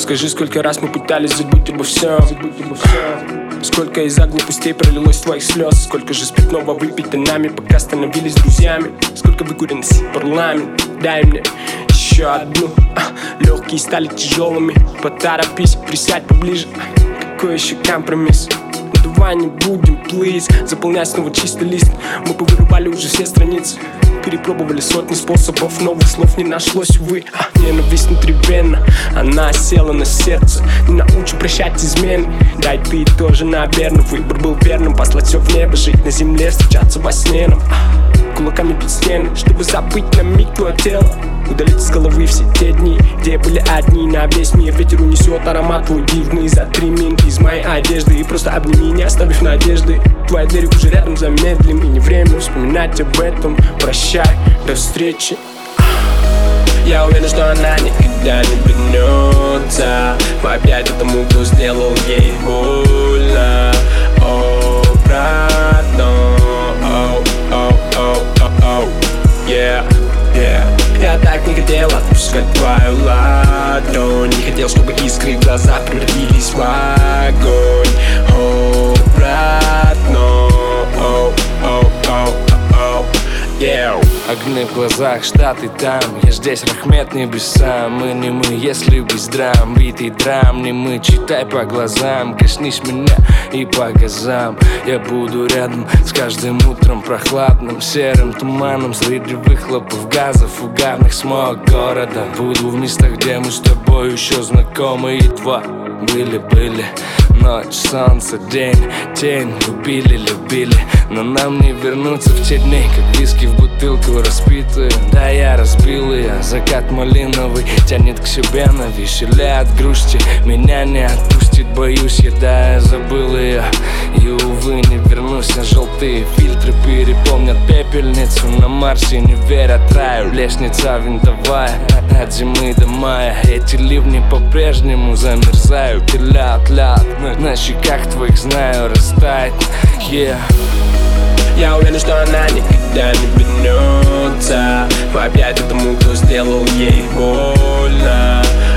Скажи, сколько раз мы пытались забыть обо всем. Сколько из-за глупостей пролилось твоих слез. Сколько же спиртного выпито нами, пока становились друзьями. Сколько выкурен парламент. Дай мне еще одну. Легкие стали тяжелыми. Поторопись, присядь поближе. Какой еще компромисс? Давай не будем, плиз. Заполняй снова чистый лист. Мы повырубали уже все страницы. Перепробовали сотни способов, новых слов не нашлось, увы. Ненависть внутривенно, она села на сердце. Не научу прощать измены. Дай ты тоже, наверное, выбор был верным. Послать все в небо, жить на земле, встречаться во сне нам. Кулаками бить стены, чтобы забыть на миг твое тело. Удалить с головы все те дни, где были одни на весь мир. Ветер унесет аромат твой дивный. За 3 минуты из моей одежды. И просто обними, не оставив надежды. Твоя дверь уже рядом, замедлим. И не время вспоминать об этом. Прощай, до встречи. Я уверен, что она никогда не вернется в объятия тому, кто сделал ей больно. О, брат, но yeah, yeah. Я так не хотел отпускать твою ладонь. Не хотел, чтобы искры в глазах превратились в огонь. О, брат, но yeah. Огни в глазах, Штаты там. Я здесь, Рахмет, небеса. Мы не мы, если без драм. Битый драм, не мы, читай по глазам. Коснись меня и по газам. Я буду рядом с каждым утром прохладным, серым туманом среди выхлопов газов, угарных смог города. Буду в местах, где мы с тобой еще знакомы. Едва были ночь, солнце, день, тень. Любили, но нам не вернуться в те дни, как виски в бутылку распитые. Да, я разбил ее, закат малиновый тянет к себе, навеселяет от грусти. Меня не отпустит, боюсь я, да, я забыл ее. И, увы, не вернусь, а желтые фильтры переполнят пепельницу. На Марсе не верят раю, лестница винтовая от зимы до мая. Эти ливни по-прежнему замерзают. И ляд, на щеках твоих знаю, растает, yeah. Я уверен, что она никогда не вернется в объятия тому, кто сделал ей больно.